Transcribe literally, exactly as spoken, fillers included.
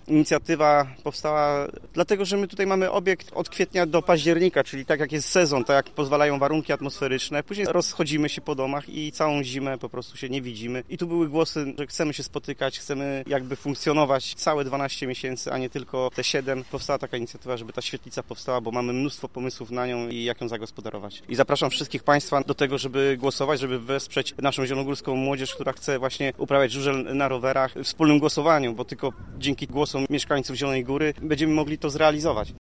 inicjatywa powstała dlatego, że my tutaj mamy obiekt od kwietnia do października, czyli tak jak jest sezon, tak jak pozwalają warunki atmosferyczne. Później rozchodzimy się po domach i całą zimę po prostu się nie widzimy. I tu były głosy, że chcemy się spotykać, chcemy jakby funkcjonować całe dwanaście miesięcy, a nie tylko te siedem. Powstała taka inicjatywa, żeby ta świetlica powstała, bo mamy mnóstwo pomysłów na nią i jak ją zagospodarować. I zapraszam wszystkich Państwa do tego, żeby głosować, żeby wesprzeć naszą zielonogórską młodzież, która chce właśnie uprawiać żużel na rowerach w wspólnym głosowaniu, bo tylko dzięki głosom mieszkańców Zielonej Góry będziemy mogli to zrealizować.